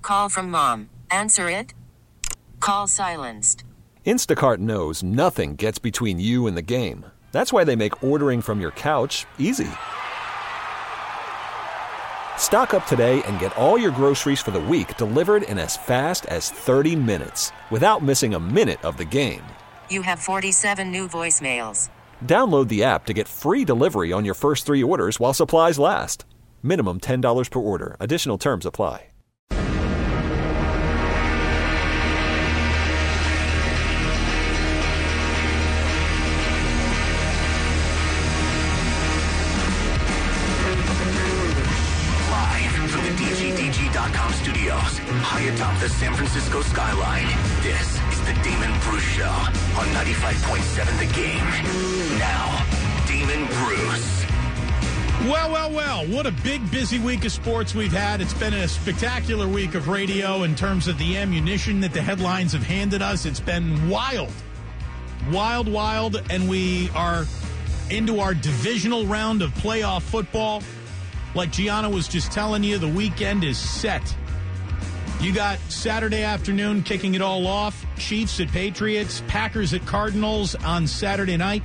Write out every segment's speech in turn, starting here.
Call from mom. Answer it. Call silenced. Instacart knows nothing gets between you and the game. That's why they make ordering from your couch easy. Stock up today and get all your groceries for the week delivered in as fast as 30 minutes without missing a minute of the game. You have 47 new voicemails. Download the app to get free delivery on your first 3 orders while supplies last. Minimum $10 per order. Additional terms apply. DGDG.com studios, high atop the San Francisco skyline. This is the Damon Bruce Show on 95.7 The Game. Now, Damon Bruce. Well, what a big, busy week of sports we've had. It's been a spectacular week of radio in terms of the ammunition that the headlines have handed us. It's been wild, and we are into our divisional round of playoff football. Like Gianna was just telling you, the weekend is set. You got Saturday afternoon kicking it all off. Chiefs at Patriots, Packers at Cardinals on Saturday night.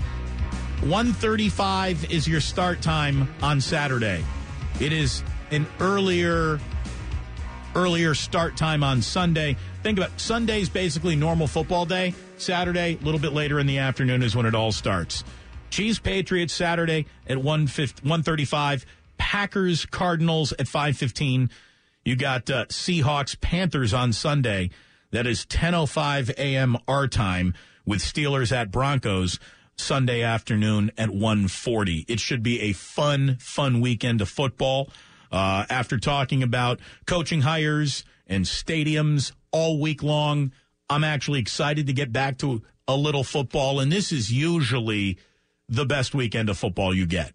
1:35 is your start time on Saturday. It is an earlier start time on Sunday. Think about it. Sunday's basically normal football day. Saturday, a little bit later in the afternoon is when it all starts. Chiefs, Patriots, Saturday at 1:35. Packers, Cardinals at 5:15. You got Seahawks, Panthers on Sunday. That is 10:05 a.m. our time, with Steelers at Broncos Sunday afternoon at 1:40. It should be a fun weekend of football. After talking about coaching hires and stadiums all week long, I'm actually excited to get back to a little football, and this is usually the best weekend of football you get.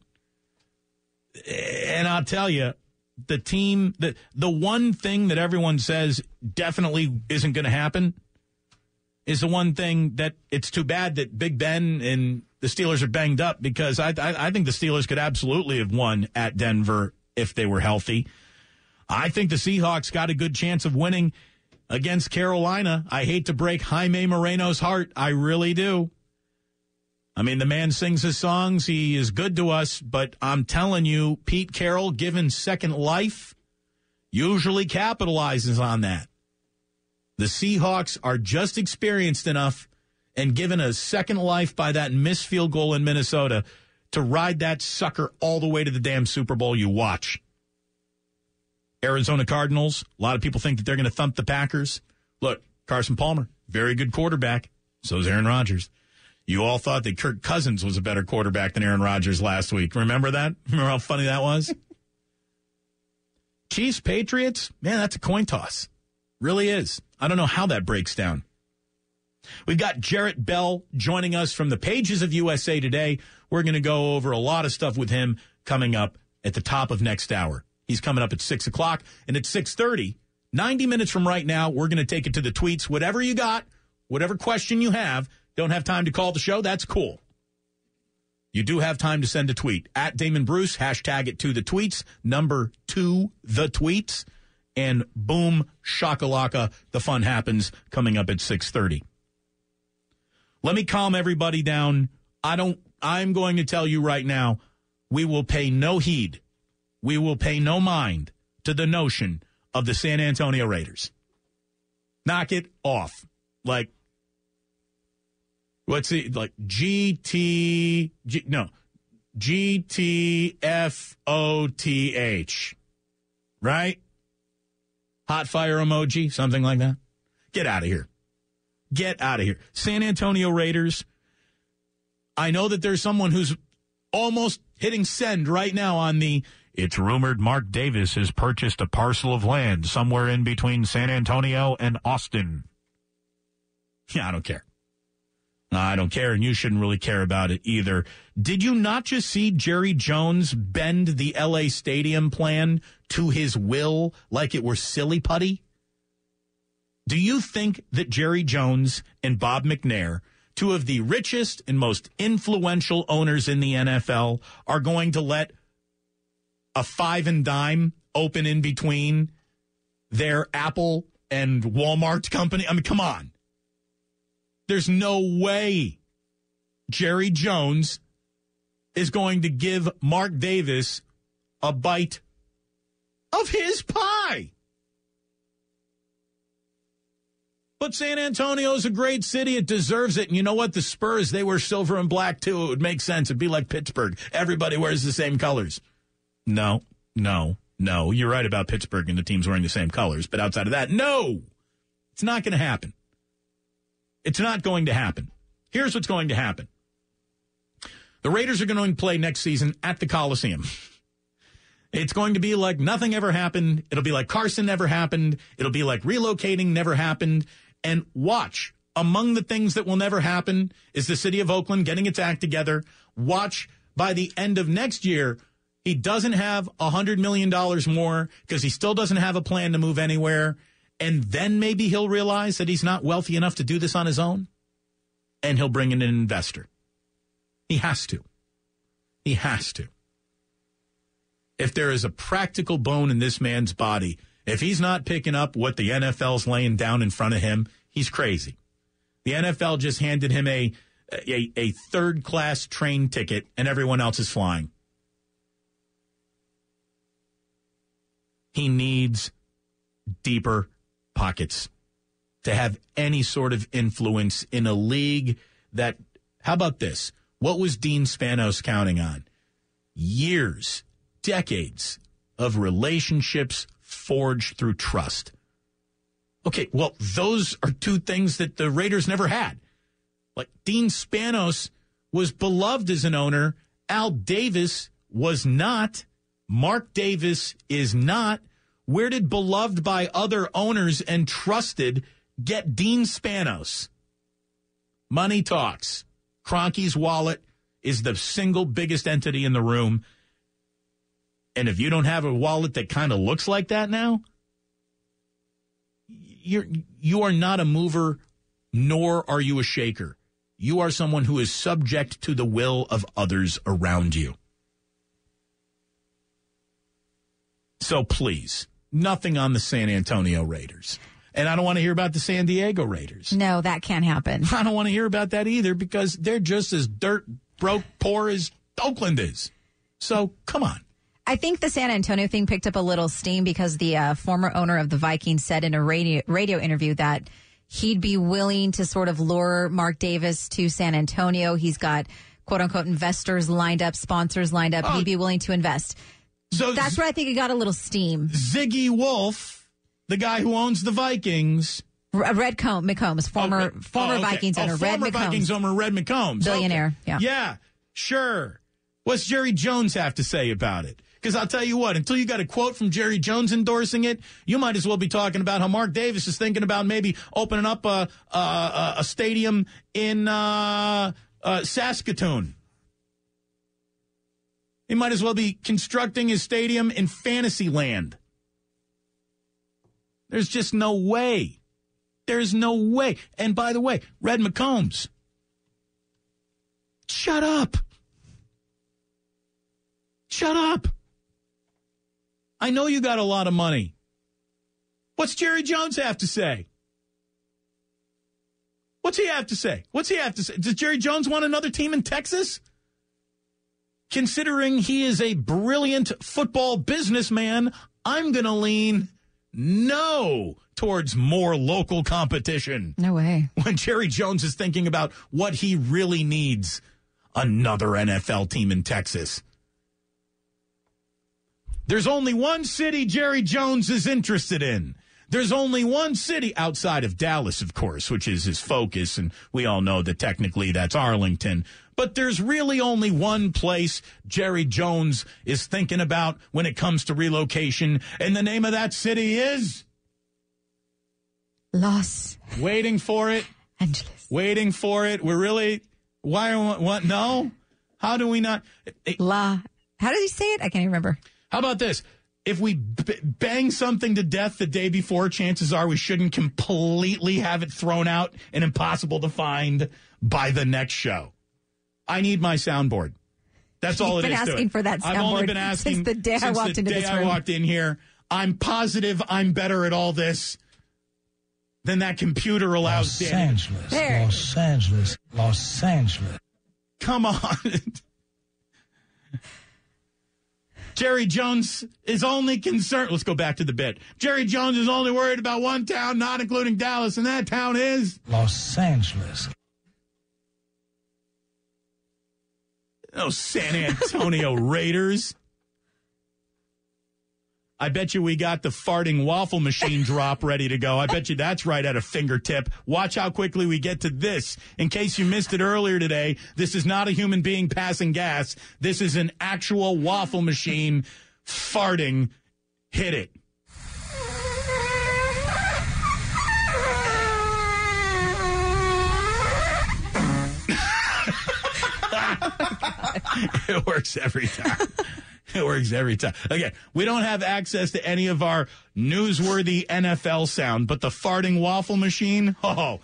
And I'll tell you, the team, the one thing that everyone says definitely isn't going to happen is the one thing that it's too bad that Big Ben and the Steelers are banged up, because I think the Steelers could absolutely have won at Denver if they were healthy. I think the Seahawks got a good chance of winning against Carolina. I hate to break Jaime Moreno's heart. I really do. I mean, the man sings his songs. He is good to us, but I'm telling you, Pete Carroll, given second life, usually capitalizes on that. The Seahawks are just experienced enough and given a second life by that missed field goal in Minnesota to ride that sucker all the way to the damn Super Bowl you watch. Arizona Cardinals, a lot of people think that they're going to thump the Packers. Look, Carson Palmer, very good quarterback. So is Aaron Rodgers. You all thought that Kirk Cousins was a better quarterback than Aaron Rodgers last week. Remember that? Remember how funny that was? Chiefs, Patriots, man, that's a coin toss. Really is. I don't know how that breaks down. We've got Jarrett Bell joining us from the pages of USA Today. We're going to go over a lot of stuff with him coming up at the top of next hour. He's coming up at 6 o'clock, and at 6:30, 90 minutes from right now, we're going to take it to the tweets. Whatever you got, whatever question you have, don't have time to call the show, that's cool. You do have time to send a tweet. At Damon Bruce, hashtag it to the tweets, number 2 the tweets, and boom, shakalaka, the fun happens coming up at 6:30. Let me calm everybody down. I'm going to tell you right now, we will pay no heed. We will pay no mind to the notion of the San Antonio Raiders. Knock it off. Like, what's it, like GTFOTH, right? Hot fire emoji, something like that. Get out of here. Get out of here. San Antonio Raiders, I know that there's someone who's almost hitting send right now on the, it's rumored Mark Davis has purchased a parcel of land somewhere in between San Antonio and Austin. Yeah, I don't care. I don't care, and you shouldn't really care about it either. Did you not just see Jerry Jones bend the L.A. Stadium plan to his will like it were silly putty? Do you think that Jerry Jones and Bob McNair, two of the richest and most influential owners in the NFL, are going to let a five and dime open in between their Apple and Walmart company. I mean, come on. There's no way Jerry Jones is going to give Mark Davis a bite of his pie. But San Antonio is a great city. It deserves it. And you know what? The Spurs, they wear silver and black, too. It would make sense. It'd be like Pittsburgh. Everybody wears the same colors. No. You're right about Pittsburgh and the teams wearing the same colors. But outside of that, no. It's not going to happen. It's not going to happen. Here's what's going to happen. The Raiders are going to play next season at the Coliseum. It's going to be like nothing ever happened. It'll be like Carson never happened. It'll be like relocating never happened. And watch, among the things that will never happen is the city of Oakland getting its act together. Watch, by the end of next year, he doesn't have $100 million more because he still doesn't have a plan to move anywhere. And then maybe he'll realize that he's not wealthy enough to do this on his own. And he'll bring in an investor. He has to. He has to. If there is a practical bone in this man's body, if he's not picking up what the NFL's laying down in front of him, he's crazy. The NFL just handed him a third-class train ticket, and everyone else is flying. He needs deeper pockets to have any sort of influence in a league that, how about this? What was Dean Spanos counting on? Years, decades of relationships forged through trust. Okay, well, those are two things that the Raiders never had. Like, Dean Spanos was beloved as an owner. Al Davis was not. Mark Davis is not. Where did beloved by other owners and trusted get Dean Spanos? Money talks. Kroenke's wallet is the single biggest entity in the room. And if you don't have a wallet that kind of looks like that now, you are not a mover, nor are you a shaker. You are someone who is subject to the will of others around you. So please, nothing on the San Antonio Raiders. And I don't want to hear about the San Diego Raiders. No, that can't happen. I don't want to hear about that either because they're just as dirt, broke, poor as Oakland is. So come on. I think the San Antonio thing picked up a little steam because the former owner of the Vikings said in a radio interview that he'd be willing to sort of lure Mark Davis to San Antonio. He's got, quote unquote, investors lined up, sponsors lined up. He'd be willing to invest. So that's where I think it got a little steam. Ziggy Wolf, the guy who owns the Vikings. Red McCombs, former Vikings owner. Red former McCombs. Vikings owner Red McCombs. Billionaire, okay. Yeah, sure. What's Jerry Jones have to say about it? Because I'll tell you what, until you got a quote from Jerry Jones endorsing it, you might as well be talking about how Mark Davis is thinking about maybe opening up a stadium in Saskatoon. He might as well be constructing his stadium in Fantasyland. There's just no way. There's no way. And by the way, Red McCombs, shut up. Shut up. I know you got a lot of money. What's Jerry Jones have to say? What's he have to say? What's he have to say? Does Jerry Jones want another team in Texas? Considering he is a brilliant football businessman, I'm going to lean no towards more local competition. No way. When Jerry Jones is thinking about what he really needs, another NFL team in Texas. There's only one city Jerry Jones is interested in. There's only one city outside of Dallas, of course, which is his focus, and we all know that technically that's Arlington. But there's really only one place Jerry Jones is thinking about when it comes to relocation, and the name of that city is? Los. Waiting for it. Angeles. Waiting for it. We're really, what? No? How do we not? How did he say it? I can't even remember. How about this? If we bang something to death the day before, chances are we shouldn't completely have it thrown out and impossible to find by the next show. I need my soundboard. That's all it is. You've been asking for that soundboard. I've only been asking since the day I walked into this room. I walked in here. I'm positive I'm better at all this than that computer allows Los Danny. Angeles, There. Los Angeles, Los Angeles. Come on. Jerry Jones is only concerned. Let's go back to the bit. Jerry Jones is only worried about one town, not including Dallas, and that town is Los Angeles. those San Antonio Raiders. I bet you we got the farting waffle machine drop ready to go. I bet you that's right at a fingertip. Watch how quickly we get to this. In case you missed it earlier today, this is not a human being passing gas. This is an actual waffle machine farting. Hit it. It works every time. It works every time. Again, we don't have access to any of our newsworthy NFL sound, but the farting waffle machine, oh.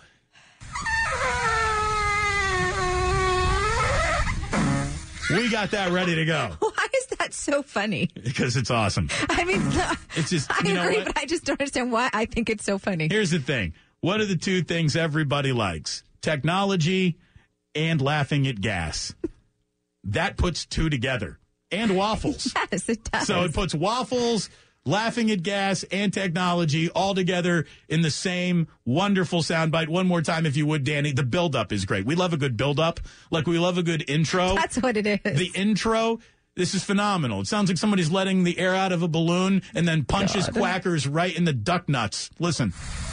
We got that ready to go. Why is that so funny? Because it's awesome. I mean, It's just, I you know agree, what? but I just don't understand why I think it's so funny. Here's the thing. What are the two things everybody likes? Technology and laughing at gas. That puts two together. And waffles. Yes, it does. So it puts waffles, laughing at gas, and technology all together in the same wonderful soundbite. One more time, if you would, Danny. The build-up is great. We love a good build-up. Like we love a good intro. That's what it is. The intro, this is phenomenal. It sounds like somebody's letting the air out of a balloon and then punches quackers right in the duck nuts. Listen.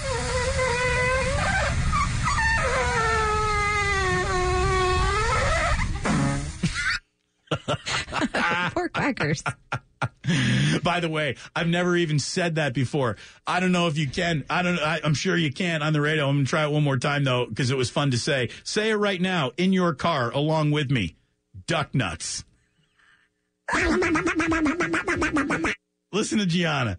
Poor quackers. By the way, I've never even said that before. I don't know if you can. I'm sure you can on the radio. I'm going to try it one more time, though, because it was fun to say. Say it right now in your car along with me. Duck nuts. Listen to Gianna.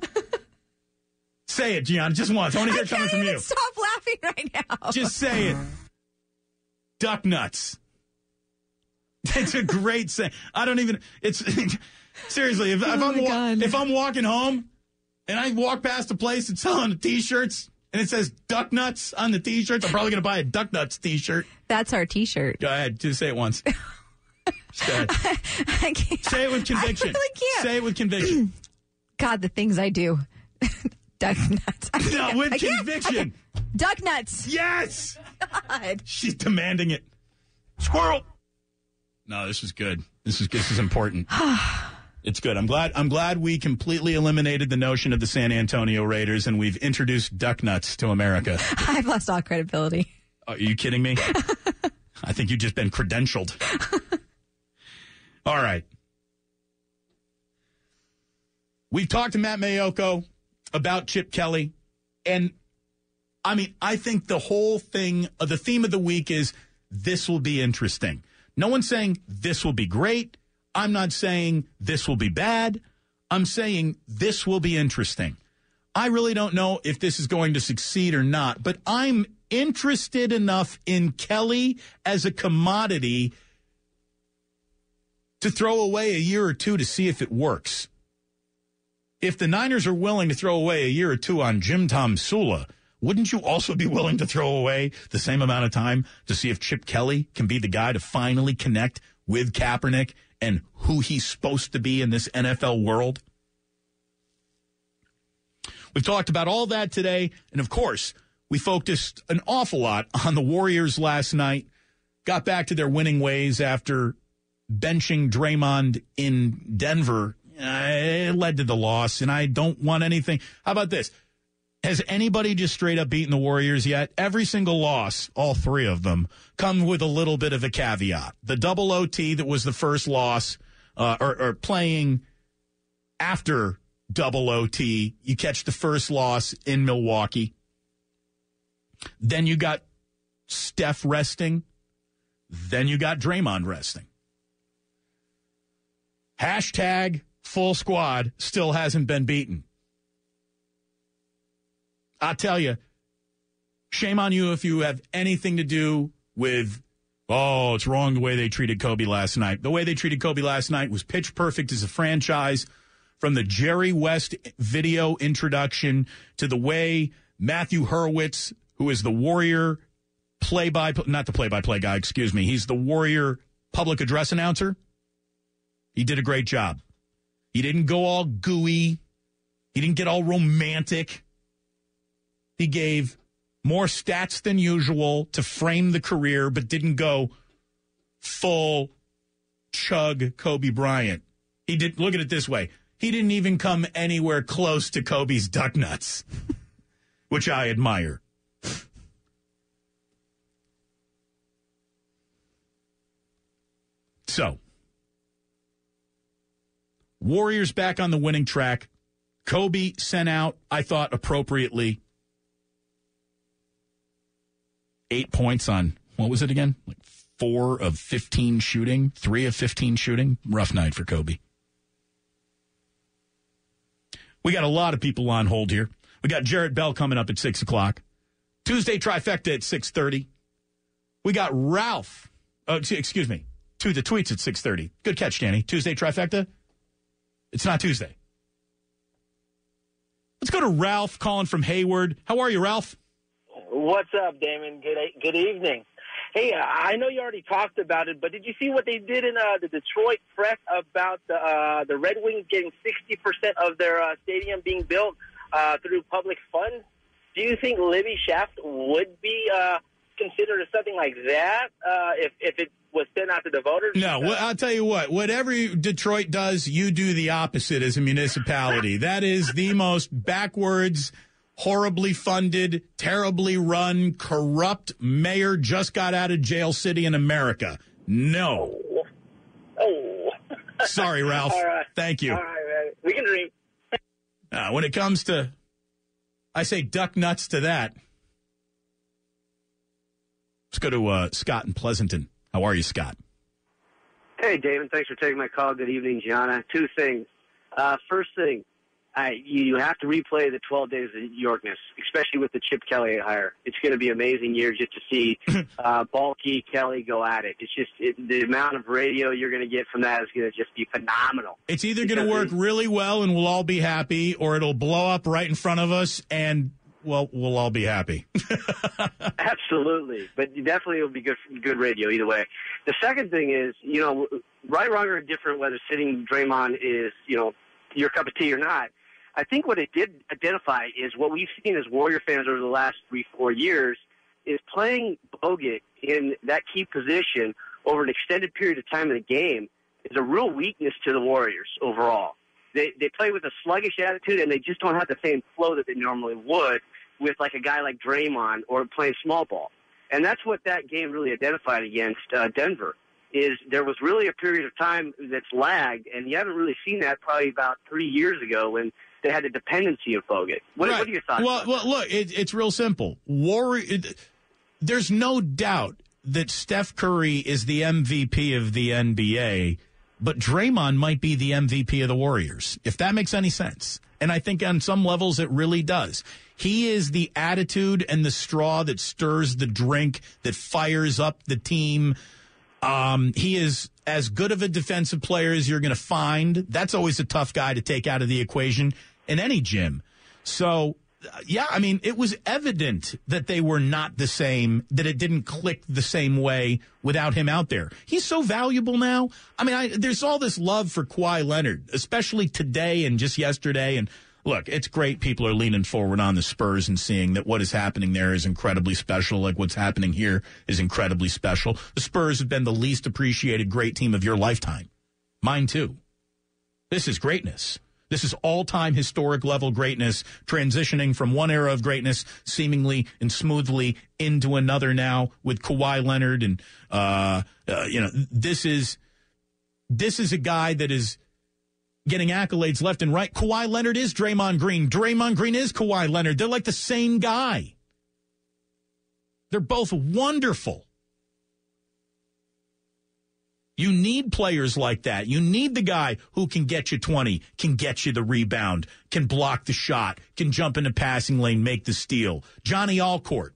Say it, Gianna, just once. I want to hear it coming from you. Stop laughing right now. Just say it. Duck nuts. It's a great saying. I don't even. It's seriously. If I'm walking home and I walk past a place that's selling T-shirts and it says duck nuts on the T-shirts, I'm probably going to buy a duck nuts T-shirt. That's our T-shirt. Go ahead, just say it once. Just go ahead. I can't. Say it with conviction. I really can't. Say it with conviction. God, the things I do. Duck nuts. No, with I can't. conviction. Duck nuts. Yes. God. She's demanding it. Squirrel. No, this is good. This is important. It's good. I'm glad we completely eliminated the notion of the San Antonio Raiders and we've introduced duck nuts to America. I've lost all credibility. Are you kidding me? I think you've just been credentialed. All right. We've talked to Matt Mayoko about Chip Kelly. And, I mean, I think the whole thing, the theme of the week is this will be interesting. No one's saying this will be great. I'm not saying this will be bad. I'm saying this will be interesting. I really don't know if this is going to succeed or not, but I'm interested enough in Kelly as a commodity to throw away a year or two to see if it works. If the Niners are willing to throw away a year or two on Jim Tom Sula, wouldn't you also be willing to throw away the same amount of time to see if Chip Kelly can be the guy to finally connect with Kaepernick and who he's supposed to be in this NFL world? We've talked about all that today. And, of course, we focused an awful lot on the Warriors last night, got back to their winning ways after benching Draymond in Denver. It led to the loss, and I don't want anything. How about this? Has anybody just straight up beaten the Warriors yet? Every single loss, all three of them, come with a little bit of a caveat. The double OT that was the first loss, or playing after double OT, you catch the first loss in Milwaukee. Then you got Steph resting. Then you got Draymond resting. Hashtag full squad still hasn't been beaten. I'll tell you, shame on you if you have anything to do with, it's wrong the way they treated Kobe last night. The way they treated Kobe last night was pitch perfect as a franchise from the Jerry West video introduction to the way Matthew Hurwitz, who is the Warrior not the play-by-play guy, excuse me. He's the Warrior public address announcer. He did a great job. He didn't go all gooey. He didn't get all romantic. He gave more stats than usual to frame the career, but didn't go full chug Kobe Bryant. He did. Look at it this way. He didn't even come anywhere close to Kobe's duck nuts, which I admire. So, Warriors back on the winning track. Kobe sent out, I thought, appropriately, 8 points on, what was it again? Like 4 of 15 shooting, 3 of 15 shooting. Rough night for Kobe. We got a lot of people on hold here. We got Jarrett Bell coming up at 6 o'clock. Tuesday trifecta at 6:30. We got Ralph. Excuse me. To the tweets at 6:30. Good catch, Danny. Tuesday trifecta? It's not Tuesday. Let's go to Ralph calling from Hayward. How are you, Ralph? What's up, Damon? Good evening. Hey, I know you already talked about it, but did you see what they did in the Detroit press about the Red Wings getting 60% of their stadium being built through public funds? Do you think Libby Shaft would be considered something like that if it was sent out to the voters? No, I'll tell you what. Whatever Detroit does, you do the opposite as a municipality. That is the most backwards, horribly funded, terribly run, corrupt mayor just got out of jail city in America. No. Oh. Sorry, Ralph. All right. Thank you. All right, man. We can dream. When it comes to, I say duck nuts to that. Let's go to Scott in Pleasanton. How are you, Scott? Hey, David. Thanks for taking my call. Good evening, Gianna. 2 things. First thing, you have to replay the 12 Days of Yorkness, especially with the Chip Kelly hire. It's going to be an amazing year just to see Balky, Kelly go at it. It's just the amount of radio you're going to get from that is going to just be phenomenal. It's either going to work really well and we'll all be happy, or it'll blow up right in front of us and, well, we'll all be happy. Absolutely. But definitely it'll be good radio either way. The second thing is, right, wrong, or indifferent, whether sitting Draymond is, your cup of tea or not, I think what it did identify is what we've seen as Warrior fans over the last 3-4 years is playing Bogut in that key position over an extended period of time in the game is a real weakness to the Warriors overall. They play with a sluggish attitude, and they just don't have the same flow that they normally would with like a guy like Draymond or playing small ball. And that's what that game really identified against Denver, is there was really a period of time that's lagged, and you haven't really seen that probably about 3 years ago when they had a dependency of Bogut. What are your thoughts? Well, look, it's real simple. There's no doubt that Steph Curry is the MVP of the NBA, but Draymond might be the MVP of the Warriors, if that makes any sense. And I think on some levels it really does. He is the attitude and the straw that stirs the drink, that fires up the team. He is as good of a defensive player as you're going to find. That's always a tough guy to take out of the equation in any gym. So, yeah, I mean, it was evident that they were not the same, that it didn't click the same way without him out there. He's so valuable now. I mean, there's all this love for Kawhi Leonard, especially today and just yesterday. And look, it's great people are leaning forward on the Spurs and seeing that what is happening there is incredibly special, like what's happening here is incredibly special. The Spurs have been the least appreciated great team of your lifetime. Mine too. This is greatness. This is all-time historic level greatness, transitioning from one era of greatness seemingly and smoothly into another now with Kawhi Leonard. And, this is a guy that is getting accolades left and right. Kawhi Leonard is Draymond Green. Draymond Green is Kawhi Leonard. They're like the same guy. They're both wonderful. You need players like that. You need the guy who can get you 20, can get you the rebound, can block the shot, can jump in the passing lane, make the steal. Johnny Allcourt.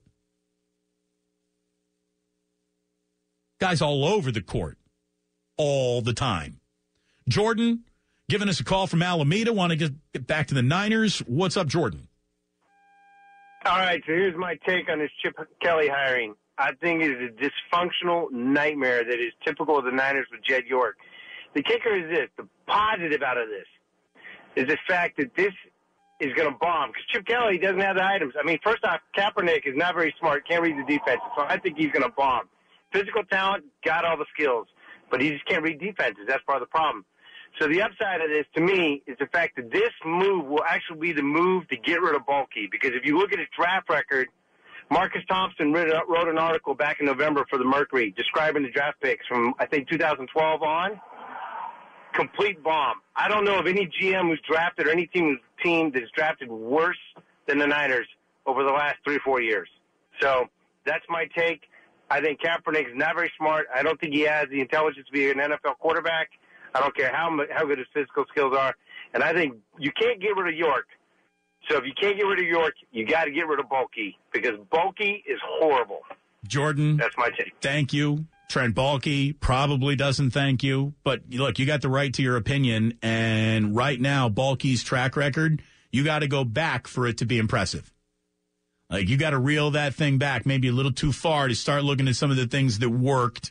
Guys all over the court all the time. Jordan, giving us a call from Alameda. Want to get back to the Niners. What's up, Jordan? All right, so here's my take on this Chip Kelly hiring. I think it is a dysfunctional nightmare that is typical of the Niners with Jed York. The kicker is this. The positive out of this is the fact that this is going to bomb because Chip Kelly doesn't have the items. I mean, first off, Kaepernick is not very smart, can't read the defense, so I think he's going to bomb. Physical talent, got all the skills, but he just can't read defenses. That's part of the problem. So the upside of this, to me, is the fact that this move will actually be the move to get rid of Bulky. Because if you look at his draft record, Marcus Thompson wrote an article back in November for the Mercury describing the draft picks from, I think, 2012 on. Complete bomb. I don't know of any GM who's drafted or any team that's drafted worse than the Niners over the last 3 or 4 years. So that's my take. I think Kaepernick is not very smart. I don't think he has the intelligence to be an NFL quarterback. I don't care how good his physical skills are. And I think you can't get rid of York. So if you can't get rid of York, you got to get rid of Bulky because Bulky is horrible. Jordan. That's my take. Thank you. Trent Baalke probably doesn't thank you. But, look, you got the right to your opinion. And right now, Baalke's track record, you got to go back for it to be impressive. Like, you got to reel that thing back maybe a little too far to start looking at some of the things that worked.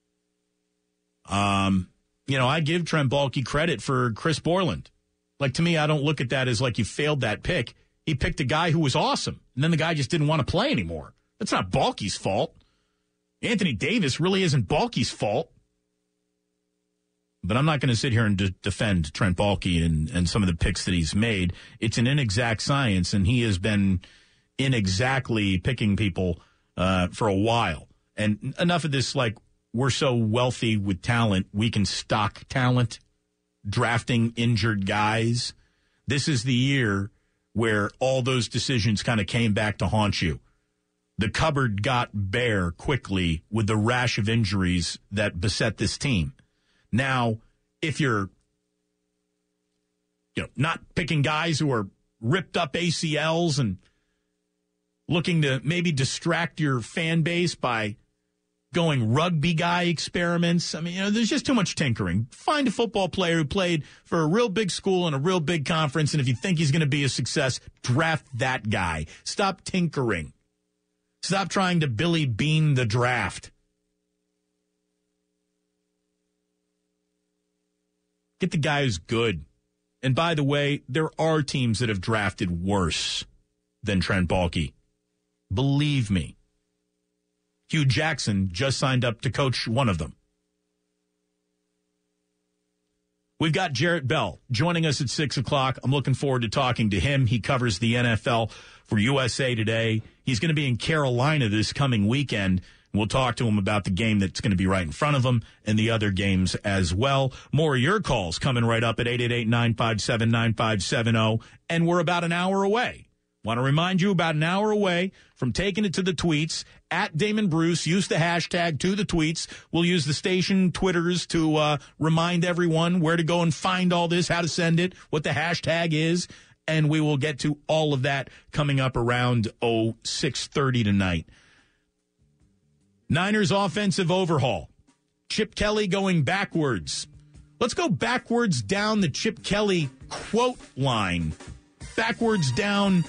I give Trent Baalke credit for Chris Borland. Like, to me, I don't look at that as like you failed that pick. He picked a guy who was awesome, and then the guy just didn't want to play anymore. That's not Baalke's fault. Anthony Davis really isn't Baalke's fault. But I'm not going to sit here and defend Trent Baalke and some of the picks that he's made. It's an inexact science, and he has been inexactly picking people for a while. And enough of this, like, we're so wealthy with talent, we can stock talent, drafting injured guys. This is the year where all those decisions kind of came back to haunt you. The cupboard got bare quickly with the rash of injuries that beset this team. Now, if you're not picking guys who are ripped up ACLs and looking to maybe distract your fan base by going rugby guy experiments. I mean, there's just too much tinkering. Find a football player who played for a real big school in a real big conference, and if you think he's going to be a success, draft that guy. Stop tinkering. Stop trying to Billy Bean the draft. Get the guy who's good. And by the way, there are teams that have drafted worse than Trent Baalke. Believe me. Hugh Jackson just signed up to coach one of them. We've got Jarrett Bell joining us at 6 o'clock. I'm looking forward to talking to him. He covers the NFL for USA Today. He's going to be in Carolina this coming weekend. We'll talk to him about the game that's going to be right in front of him and the other games as well. More of your calls coming right up at 888-957-9570. And we're about an hour away. Want to remind you, about an hour away from taking it to the tweets. At Damon Bruce, use the hashtag to the tweets. We'll use the station Twitters to remind everyone where to go and find all this, how to send it, what the hashtag is. And we will get to all of that coming up around 6:30 tonight. Niners offensive overhaul. Chip Kelly going backwards. Let's go backwards down the Chip Kelly quote line. Backwards down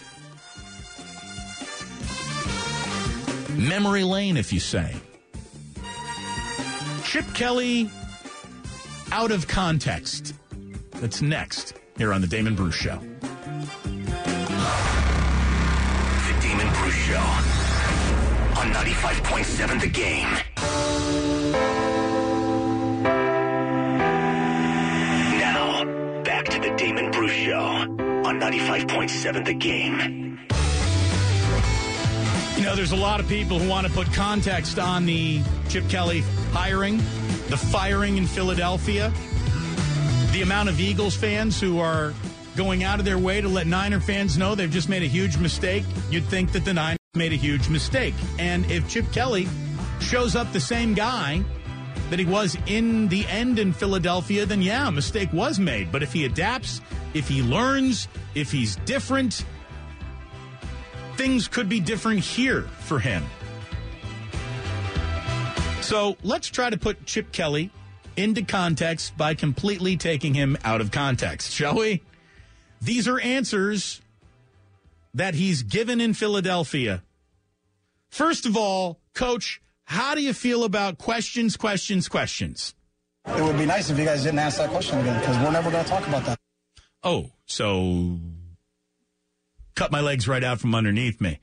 memory lane, if you say. Chip Kelly out of context. That's next here on the Damon Bruce Show. The Damon Bruce Show on 95.7 The Game. Now, back to the Damon Bruce Show on 95.7 The Game. There's a lot of people who want to put context on the Chip Kelly hiring, the firing in Philadelphia, the amount of Eagles fans who are going out of their way to let Niner fans know they've just made a huge mistake. You'd think that the Niners made a huge mistake. And if Chip Kelly shows up the same guy that he was in the end in Philadelphia, then yeah, a mistake was made. But if he adapts, if he learns, if he's different, things could be different here for him. So let's try to put Chip Kelly into context by completely taking him out of context, shall we? These are answers that he's given in Philadelphia. First of all, Coach, how do you feel about questions? It would be nice if you guys didn't ask that question again, because we're never going to talk about that. Oh, so cut my legs right out from underneath me.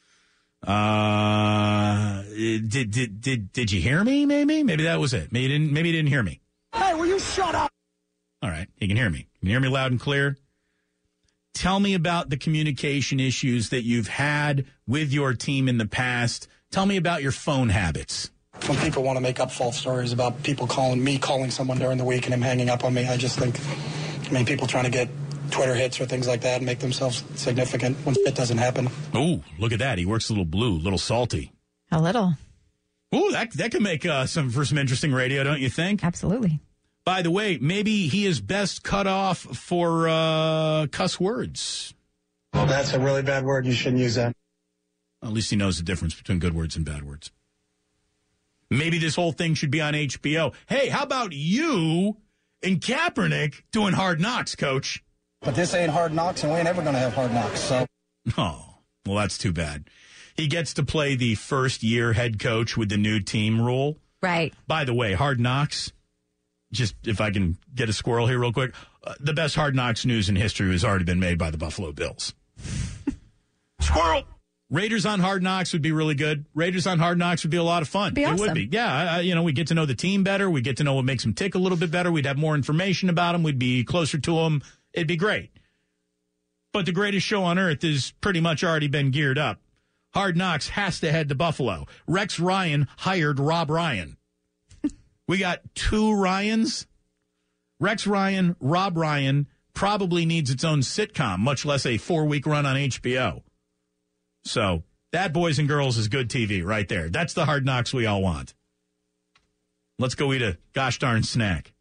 Did you hear me? Maybe that was it. Maybe you didn't hear me. Hey, will you shut up? All right, you can hear me. You can hear me loud and clear. Tell me about the communication issues that you've had with your team in the past. Tell me about your phone habits. When people want to make up false stories about people calling someone during the week and him hanging up on me, I just think, people trying to get Twitter hits or things like that and make themselves significant when it doesn't happen. Oh, look at that. He works a little blue, a little salty. A little. Ooh, that could make for some interesting radio, don't you think? Absolutely. By the way, maybe he is best cut off for cuss words. Well, that's a really bad word. You shouldn't use that. At least he knows the difference between good words and bad words. Maybe this whole thing should be on HBO. Hey, how about you and Kaepernick doing Hard Knocks, Coach? But this ain't Hard Knocks, and we ain't ever going to have Hard Knocks. So. Oh, well, that's too bad. He gets to play the first-year head coach with the new team rule. Right. By the way, Hard Knocks, just if I can get a squirrel here real quick, the best Hard Knocks news in history has already been made by the Buffalo Bills. Squirrel! Raiders on Hard Knocks would be really good. Raiders on Hard Knocks would be a lot of fun. Be awesome. It would be. Yeah, we get to know the team better. We get to know what makes them tick a little bit better. We'd have more information about them. We'd be closer to them. It'd be great. But the greatest show on earth has pretty much already been geared up. Hard Knocks has to head to Buffalo. Rex Ryan hired Rob Ryan. We got two Ryans. Rex Ryan, Rob Ryan probably needs its own sitcom, much less a 4-week run on HBO. So that, boys and girls, is good TV right there. That's the Hard Knocks we all want. Let's go eat a gosh darn snack.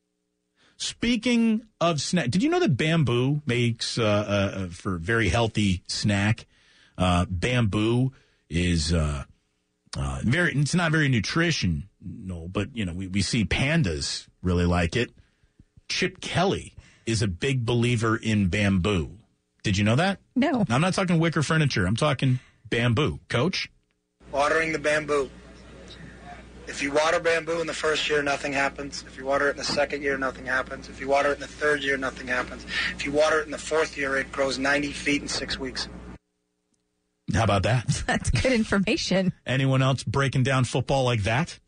Speaking of snack, did you know that Bamboo makes for very healthy snack? Bamboo is it's not very nutritional, but we see pandas really like it. Chip Kelly is a big believer in bamboo. Did you know that? No. I'm not talking wicker furniture. I'm talking bamboo. Coach? Watering the bamboo. If you water bamboo in the first year, nothing happens. If you water it in the second year, nothing happens. If you water it in the third year, nothing happens. If you water it in the fourth year, it grows 90 feet in 6 weeks. How about that? That's good information. Anyone else breaking down football like that?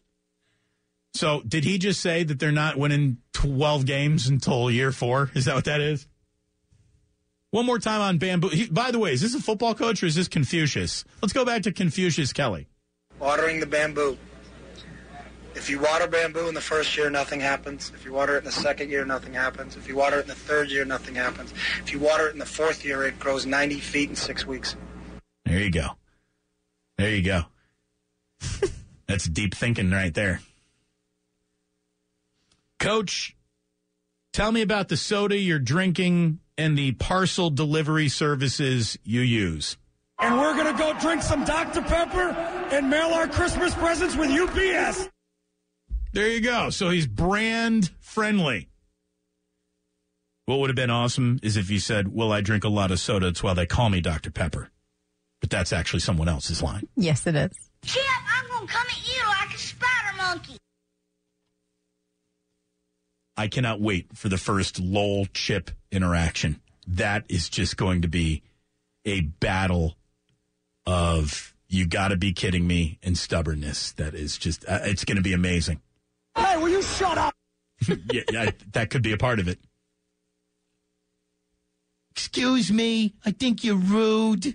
So did he just say that they're not winning 12 games until year 4? Is that what that is? One more time on bamboo. By the way, is this a football coach or is this Confucius? Let's go back to Confucius Kelly. Watering the bamboo. If you water bamboo in the first year, nothing happens. If you water it in the second year, nothing happens. If you water it in the third year, nothing happens. If you water it in the fourth year, it grows 90 feet in 6 weeks. There you go. There you go. That's deep thinking right there. Coach, tell me about the soda you're drinking and the parcel delivery services you use. And we're going to go drink some Dr. Pepper and mail our Christmas presents with UPS. There you go. So he's brand friendly. What would have been awesome is if you said, well, I drink a lot of soda. It's why they call me Dr. Pepper. But that's actually someone else's line. Yes, it is. Chip, I'm going to come at you like a spider monkey. I cannot wait for the first Lowell Chip interaction. That is just going to be a battle of you got to be kidding me and stubbornness. That is just, it's going to be amazing. Hey, will you shut up? yeah, that could be a part of it. Excuse me, I think you're rude.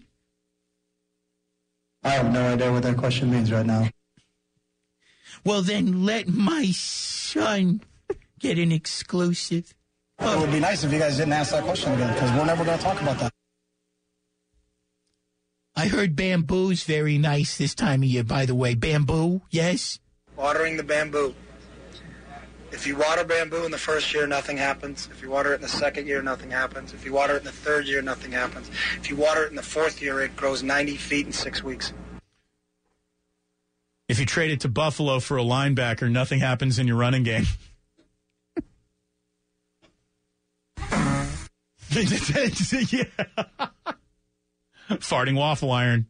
I have no idea what that question means right now. Well, then let my son get an exclusive. It would be nice if you guys didn't ask that question again, because we're never going to talk about that. I heard bamboo's very nice this time of year, by the way. Bamboo, yes? Watering the bamboo. If you water bamboo in the first year, nothing happens. If you water it in the second year, nothing happens. If you water it in the third year, nothing happens. If you water it in the fourth year, it grows 90 feet in 6 weeks. If you trade it to Buffalo for a linebacker, nothing happens in your running game. Yeah. Farting waffle iron.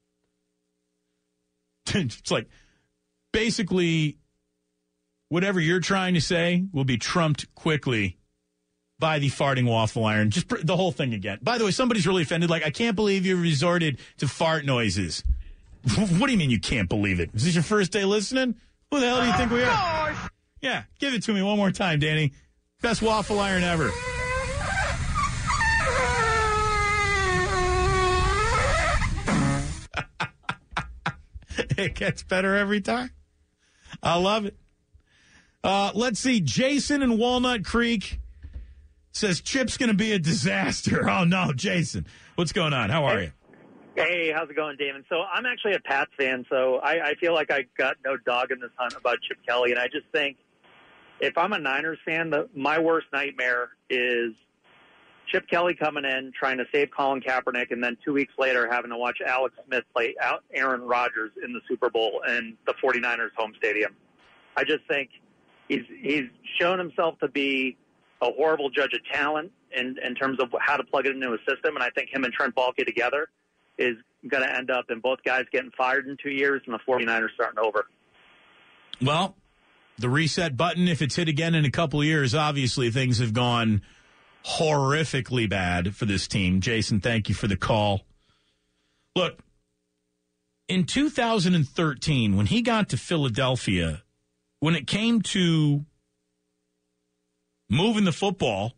It's like basically whatever you're trying to say will be trumped quickly by the farting waffle iron. Just the whole thing again. By the way, somebody's really offended. Like, I can't believe you resorted to fart noises. What do you mean you can't believe it? Is this your first day listening? Who the hell do you think we are? Yeah, give it to me one more time, Danny. Best waffle iron ever. It gets better every time. I love it. Let's see. Jason in Walnut Creek says Chip's going to be a disaster. Oh, no, Jason. What's going on? How are you? Hey, how's it going, Damon? So I'm actually a Pats fan, so I feel like I got no dog in this hunt about Chip Kelly, and I just think if I'm a Niners fan, my worst nightmare is Chip Kelly coming in, trying to save Colin Kaepernick, and then 2 weeks later having to watch Alex Smith play out Aaron Rodgers in the Super Bowl in the 49ers home stadium. I just think he's shown himself to be a horrible judge of talent in terms of how to plug it into a system, and I think him and Trent Baalke together is going to end up in both guys getting fired in 2 years and the 49ers starting over. Well, the reset button, if it's hit again in a couple of years, obviously things have gone horrifically bad for this team. Jason, thank you for the call. Look, in 2013, when he got to Philadelphia, when it came to moving the football,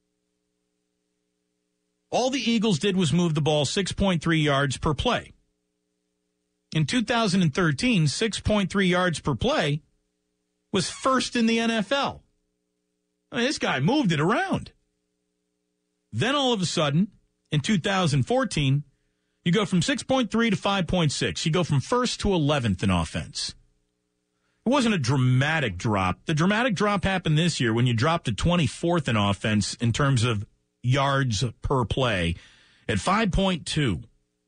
all the Eagles did was move the ball 6.3 yards per play. In 2013, 6.3 yards per play was first in the NFL. I mean, this guy moved it around. Then all of a sudden, in 2014, you go from 6.3 to 5.6. You go from first to 11th in offense. It wasn't a dramatic drop. The dramatic drop happened this year when you dropped to 24th in offense in terms of yards per play at 5.2.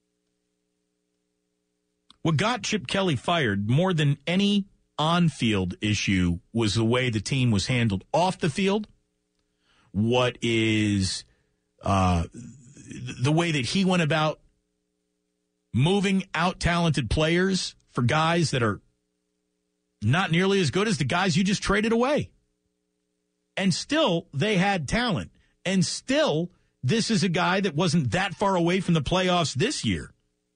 What got Chip Kelly fired more than any on-field issue was the way the team was handled off the field. What is the way that he went about moving out talented players for guys that are not nearly as good as the guys you just traded away. And still, they had talent. And still, this is a guy that wasn't that far away from the playoffs this year.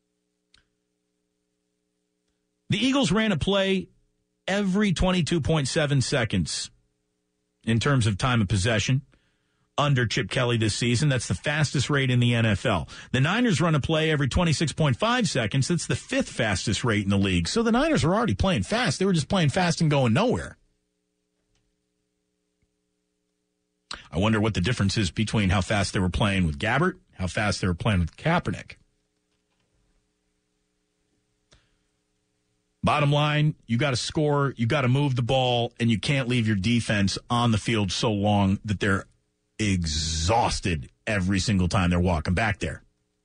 The Eagles ran a play every 22.7 seconds in terms of time of possession under Chip Kelly this season. That's the fastest rate in the NFL. The Niners run a play every 26.5 seconds. That's the fifth fastest rate in the league. So the Niners were already playing fast. They were just playing fast and going nowhere. I wonder what the difference is between how fast they were playing with Gabbert, how fast they were playing with Kaepernick. Bottom line, you got to score, you got to move the ball, and you can't leave your defense on the field so long that they're exhausted every single time they're walking back there.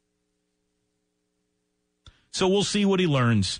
So we'll see what he learns.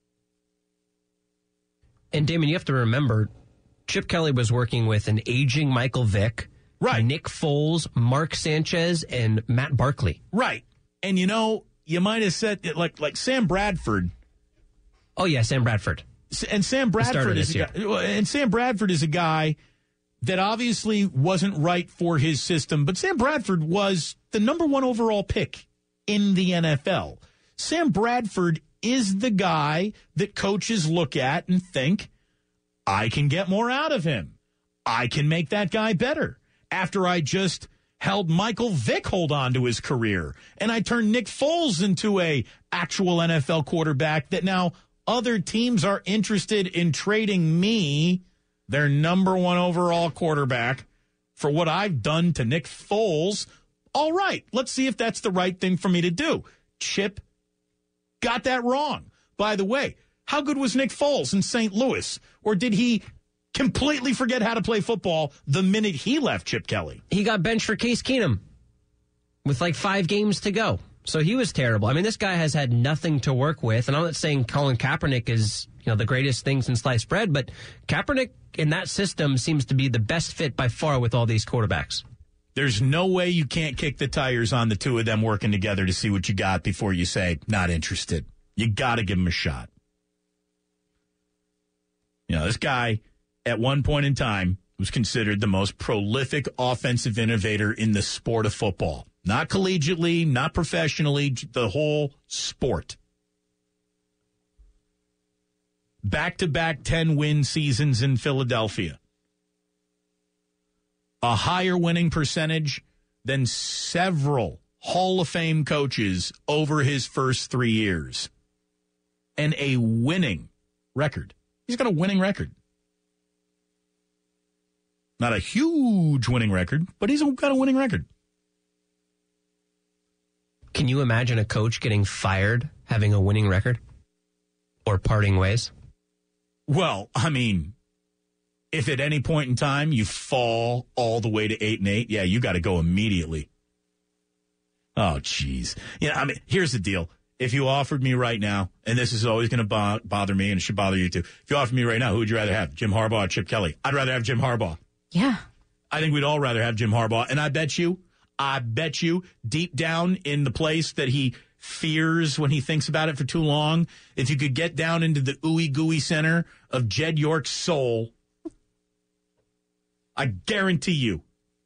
And, Damon, you have to remember, Chip Kelly was working with an aging Michael Vick, right? Nick Foles, Mark Sanchez, and Matt Barkley. Right. And, you know, you might have said, like Sam Bradford. Oh, yeah, Sam Bradford. And Sam Bradford is a guy that obviously wasn't right for his system, but Sam Bradford was the number one overall pick in the NFL. Sam Bradford is the guy that coaches look at and think, I can get more out of him. I can make that guy better. After I just held Michael Vick hold on to his career, and I turned Nick Foles into a actual NFL quarterback that now other teams are interested in trading me, their number one overall quarterback, for what I've done to Nick Foles. All right, let's see if that's the right thing for me to do. Chip got that wrong. By the way, how good was Nick Foles in St. Louis? Or did he completely forget how to play football the minute he left Chip Kelly? He got benched for Case Keenum with like 5 games to go. So he was terrible. I mean, this guy has had nothing to work with. And I'm not saying Colin Kaepernick is, the greatest thing since sliced bread, but Kaepernick in that system seems to be the best fit by far with all these quarterbacks. There's no way you can't kick the tires on the two of them working together to see what you got before you say, not interested. You got to give him a shot. You know, this guy, at one point in time, was considered the most prolific offensive innovator in the sport of football. Not collegiately, not professionally, the whole sport. Back-to-back 10-win seasons in Philadelphia. A higher winning percentage than several Hall of Fame coaches over his first 3 years. And a winning record. He's got a winning record. Not a huge winning record, but he's got a winning record. Can you imagine a coach getting fired having a winning record? Or parting ways? Well, I mean, if at any point in time you fall all the way to 8-8, yeah, you got to go immediately. Oh, jeez. Yeah, I mean, here's the deal. If you offered me right now, and this is always going to bother me, and it should bother you too. If you offered me right now, who would you rather have, Jim Harbaugh or Chip Kelly? I'd rather have Jim Harbaugh. Yeah. I think we'd all rather have Jim Harbaugh. And I bet you, deep down in the place that he fears when he thinks about it for too long, if you could get down into the ooey gooey center of Jed York's soul, I guarantee you,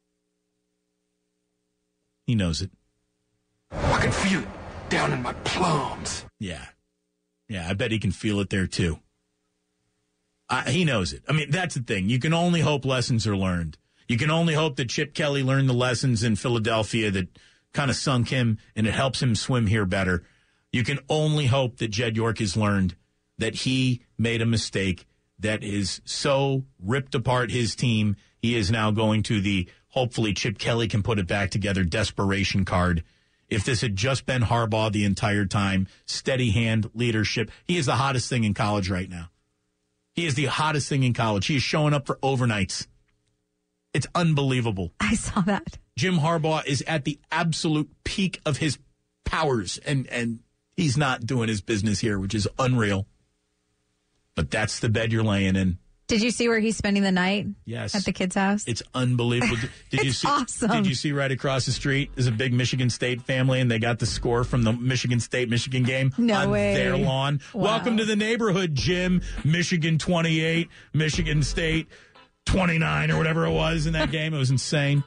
he knows it. I can feel it down in my plums. Yeah, I bet he can feel it there too. He knows it. I mean, that's the thing. You can only hope lessons are learned. You can only hope that Chip Kelly learned the lessons in Philadelphia that kind of sunk him, and it helps him swim here better. You can only hope that Jed York has learned that he made a mistake that is so ripped apart his team. He is now going to the, hopefully Chip Kelly can put it back together, desperation card. If this had just been Harbaugh the entire time, steady hand, leadership, he is the hottest thing in college right now. He is the hottest thing in college. He is showing up for overnights. It's unbelievable. I saw that. Jim Harbaugh is at the absolute peak of his powers, and he's not doing his business here, which is unreal. But that's the bed you're laying in. Did you see where he's spending the night? Yes. At the kid's house? It's unbelievable. Did you see? Awesome. Did you see right across the street is a big Michigan State family, and they got the score from the Michigan State-Michigan game on their lawn. Wow. Welcome to the neighborhood, Jim. Michigan 28, Michigan State 29, or whatever it was in that game. It was insane.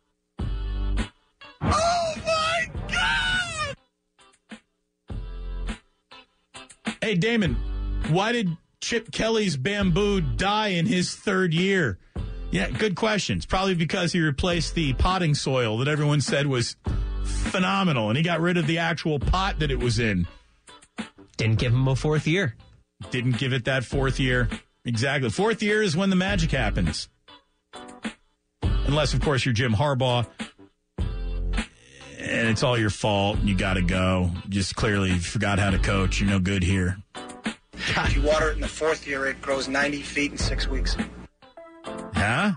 Oh, my God! Hey, Damon, why did Chip Kelly's bamboo die in his third year? Yeah, good question. It's probably because he replaced the potting soil that everyone said was phenomenal, and he got rid of the actual pot that it was in. Didn't give him a fourth year. Didn't give it that fourth year. Exactly. Fourth year is when the magic happens. Unless, of course, you're Jim Harbaugh, and it's all your fault, and you got to go. Just clearly forgot how to coach. You're no good here. If you water it in the fourth year, it grows 90 feet in 6 weeks. Huh?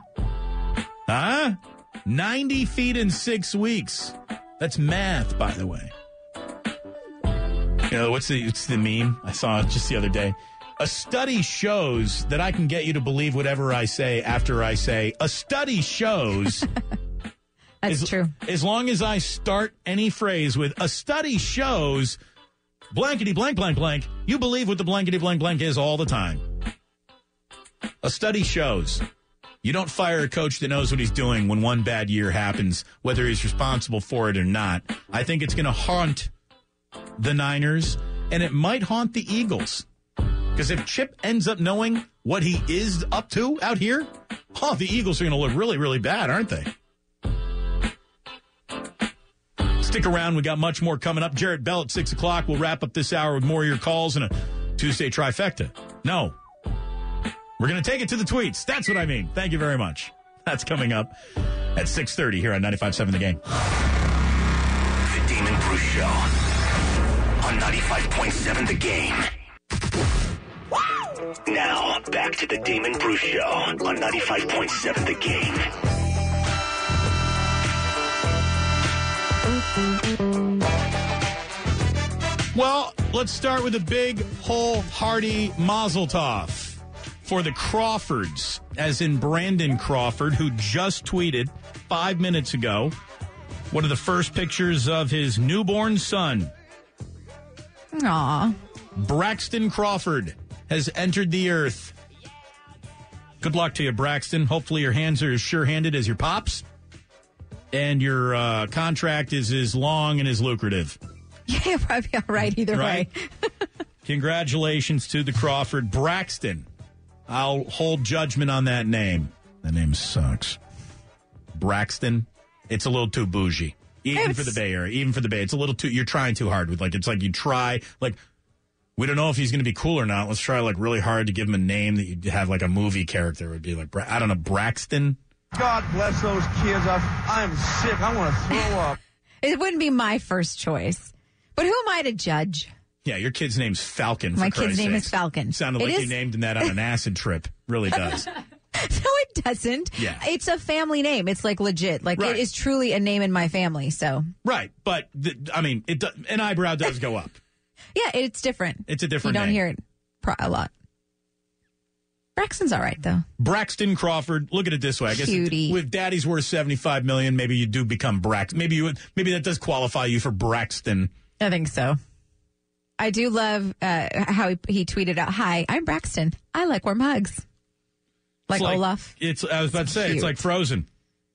90 feet in 6 weeks. That's math, by the way. You know, what's the meme I saw just the other day? A study shows that I can get you to believe whatever I say after I say, a study shows. That's true. As long as I start any phrase with, a study shows, blankety blank blank blank, you believe what the blankety blank blank is all the time. A study shows. You don't fire a coach that knows what he's doing when one bad year happens, whether he's responsible for it or not. I think it's going to haunt the Niners, and it might haunt the Eagles. Because if Chip ends up knowing what he is up to out here, the Eagles are going to look really, really bad, aren't they? Stick around. We got much more coming up. Jarrett Bell at 6 o'clock. We'll wrap up this hour with more of your calls and a Tuesday trifecta. No. We're going to take it to the tweets. That's what I mean. Thank you very much. That's coming up at 6:30 here on 95.7 The Game. The Damon Bruce Show on 95.7 The Game. Now, back to the Damon Bruce Show on 95.7 The Game. Well, let's start with a big, wholehearty mazel tov for the Crawfords, as in Brandon Crawford, who just tweeted 5 minutes ago. One of the first pictures of his newborn son. Aw. Braxton Crawford has entered the earth. Good luck to you, Braxton. Hopefully your hands are as sure-handed as your pops, and your contract is as long and as lucrative. Yeah, you'll probably be all right either way. Congratulations to the Crawford. Braxton. I'll hold judgment on that name. That name sucks. Braxton. It's a little too bougie. Even for the Bay Area. Even for the Bay. It's a little too, you're trying too hard with, it's like you try, we don't know if he's going to be cool or not. Let's try, really hard to give him a name that you'd have, a movie character. It would be I don't know, Braxton? God bless those kids. I'm sick. I want to throw up. It wouldn't be my first choice. But who am I to judge? Yeah, your kid's name's Falcon, for My Christ's kid's name sakes. is Falcon. Sounded like you named that on an acid trip. Really does. No, it doesn't. Yeah. It's a family name. It's legit. Right. It is truly a name in my family, so. Right, but, an eyebrow does go up. Yeah, it's different. It's a different You don't name. hear it a lot. Braxton's all right, though. Braxton Crawford. Look at it this way. I guess Cutie. with Daddy's worth $75 million, maybe you do become Braxton. Maybe that does qualify you for Braxton. I think so. I do love how he tweeted out, "Hi, I'm Braxton. I like warm hugs." Like Olaf. I was about to say, cute. it's like Frozen.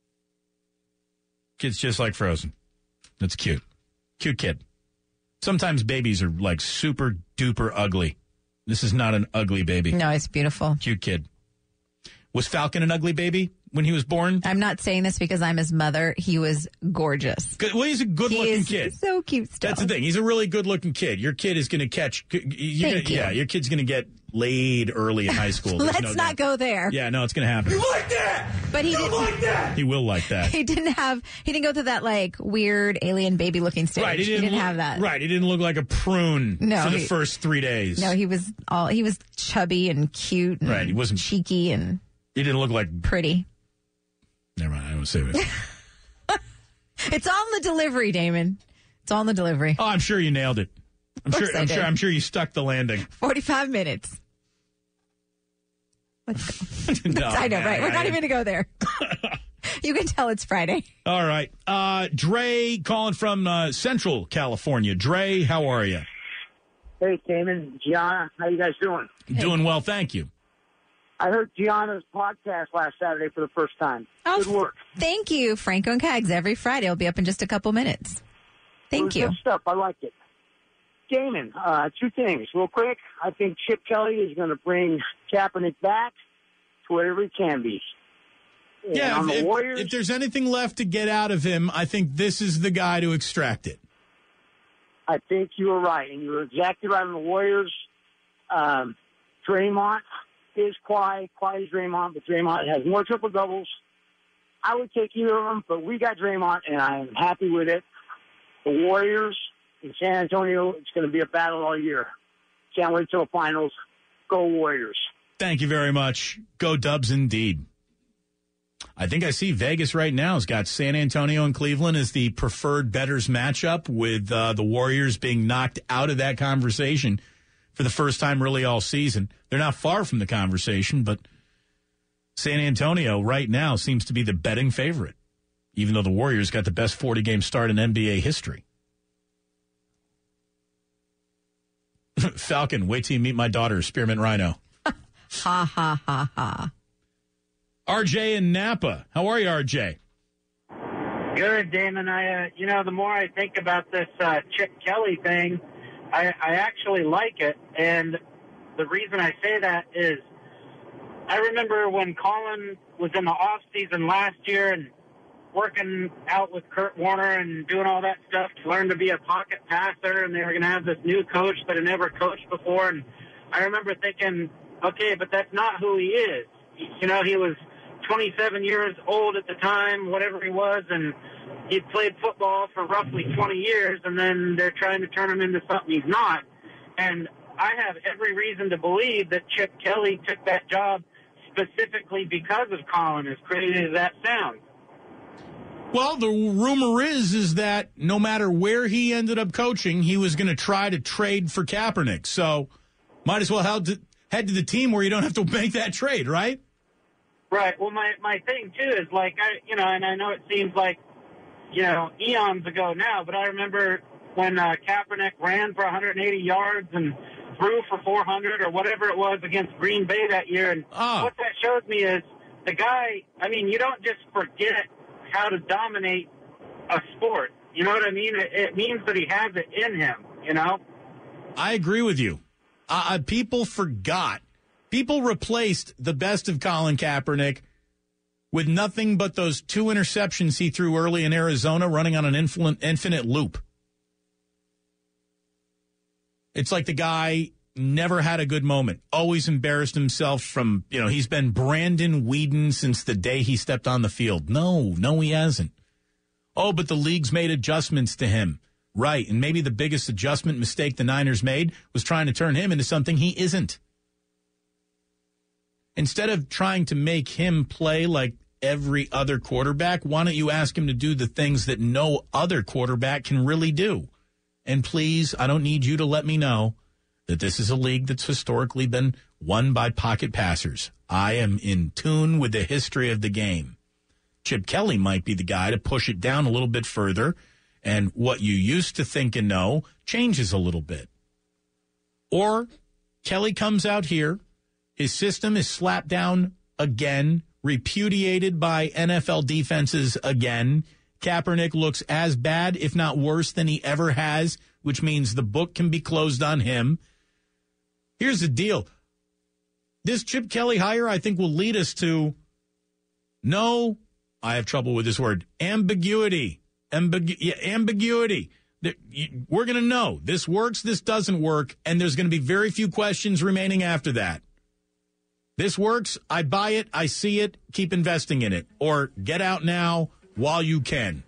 Kid's just like Frozen. That's cute. Cute kid. Sometimes babies are super duper ugly. This is not an ugly baby. No, it's beautiful. Cute kid. Was Falcon an ugly baby when he was born? I'm not saying this because I'm his mother. He was gorgeous. Well, he's a good-looking kid. So cute still. That's the thing. He's a really good-looking kid. Your kid is going to catch... your kid's going to get laid early in high school. Let's not go there. Yeah, no, it's going to happen. You like that? But he didn't like that. He will like that. He didn't go through that weird alien baby looking stage. Right, he didn't have that. Right, he didn't look like a prune for the first 3 days. No, he was chubby and cute. And right, he wasn't cheeky and he didn't look like pretty. Never mind, I don't say it. It's all in the delivery, Damon. It's all in the delivery. Oh, I'm sure you nailed it. I'm sure you stuck the landing. 45 minutes. Let's go. No, I know, right? We're not even going to go there. You can tell it's Friday. All right. Dre calling from Central California. Dre, how are you? Hey, Damon, Gianna, how you guys doing? Doing well, thank you. I heard Gianna's podcast last Saturday for the first time. Oh, good work. Thank you, Franco and Cags. Every Friday. It'll be up in just a couple minutes. Thank you. Good stuff. I like it. Damon, 2 things real quick. I think Chip Kelly is going to bring Kaepernick back to whatever he can be. Yeah, on the Warriors, if there's anything left to get out of him, I think this is the guy to extract it. I think you were right, and you were exactly right on the Warriors. Draymond is quiet as Draymond, but Draymond has more triple-doubles. I would take either of them, but we got Draymond, and I'm happy with it. The Warriors in San Antonio, it's going to be a battle all year. Can't wait till the finals. Go Warriors. Thank you very much. Go Dubs indeed. I think I see Vegas right now has got San Antonio and Cleveland as the preferred bettors matchup, with the Warriors being knocked out of that conversation for the first time really all season. They're not far from the conversation, but San Antonio right now seems to be the betting favorite, even though the Warriors got the best 40-game start in NBA history. Falcon, wait till you meet my daughter, Spearmint Rhino. Ha, ha, ha, ha. RJ in Napa. How are you, RJ? Good, Damon. The more I think about this Chip Kelly thing, I actually like it. And the reason I say that is I remember when Colin was in the off season last year and working out with Kurt Warner and doing all that stuff to learn to be a pocket passer, and they were going to have this new coach that had never coached before. And I remember thinking, okay, but that's not who he is. He was 27 years old at the time, whatever he was, and he'd played football for roughly 20 years, and then they're trying to turn him into something he's not. And I have every reason to believe that Chip Kelly took that job specifically because of Colin, as crazy as that sounds. Well, the rumor is that no matter where he ended up coaching, he was going to try to trade for Kaepernick. So might as well head to the team where you don't have to make that trade, right? Right. Well, my thing, too, is like, and I know it seems like, eons ago now, but I remember when Kaepernick ran for 180 yards and threw for 400 or whatever it was against Green Bay that year. And what that shows me is the guy, you don't just forget how to dominate a sport. You know what I mean? It means that he has it in him, I agree with you. People forgot. People replaced the best of Colin Kaepernick with nothing but those 2 interceptions he threw early in Arizona running on an infinite loop. It's like the guy never had a good moment, always embarrassed himself from, he's been Brandon Weeden since the day he stepped on the field. No, he hasn't. Oh, but the league's made adjustments to him. Right, and maybe the biggest adjustment mistake the Niners made was trying to turn him into something he isn't. Instead of trying to make him play like every other quarterback, why don't you ask him to do the things that no other quarterback can really do? And please, I don't need you to let me know that this is a league that's historically been won by pocket passers. I am in tune with the history of the game. Chip Kelly might be the guy to push it down a little bit further, and what you used to think and know changes a little bit. Or Kelly comes out here, his system is slapped down again, repudiated by NFL defenses again. Kaepernick looks as bad, if not worse, than he ever has, which means the book can be closed on him. Here's the deal. This Chip Kelly hire, I think, will lead us to I have trouble with this word, ambiguity. Ambiguity. We're going to know this works, this doesn't work, and there's going to be very few questions remaining after that. This works, I buy it, I see it, keep investing in it, or get out now while you can.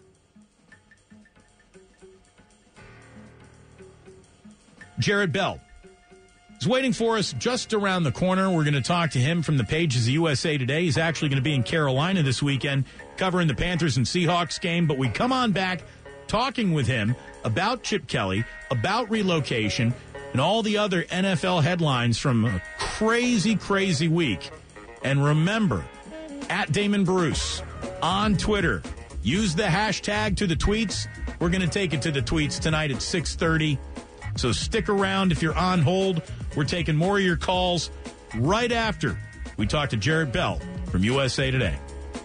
Jared Bell is waiting for us just around the corner. We're going to talk to him from the pages of USA Today. He's actually going to be in Carolina this weekend covering the Panthers and Seahawks game, but we come on back talking with him about Chip Kelly, about relocation, and all the other NFL headlines from a crazy, crazy week. And remember, at Damon Bruce on Twitter, use the hashtag to the tweets. We're going to take it to the tweets tonight at 6:30. So stick around if you're on hold. We're taking more of your calls right after we talk to Jared Bell from USA Today.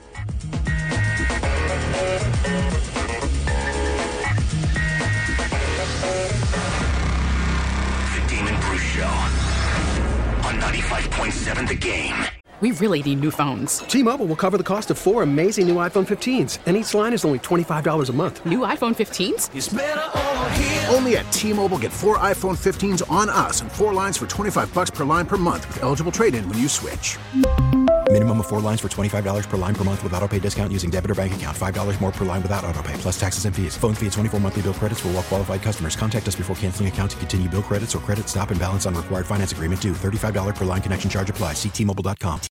The Damon Bruce Show on 95.7 The Game. We really need new phones. T-Mobile will cover the cost of 4 amazing new iPhone 15s, and each line is only $25 a month. New iPhone 15s? It's better over here. Only at T-Mobile, get 4 iPhone 15s on us and 4 lines for $25 per line per month with eligible trade-in when you switch. Minimum of 4 lines for $25 per line per month with autopay discount using debit or bank account. $5 more per line without autopay, plus taxes and fees. Phone fee at 24 monthly bill credits for well-qualified customers. Contact us before canceling account to continue bill credits or credit stop and balance on required finance agreement due. $35 per line connection charge applies. See T-Mobile.com.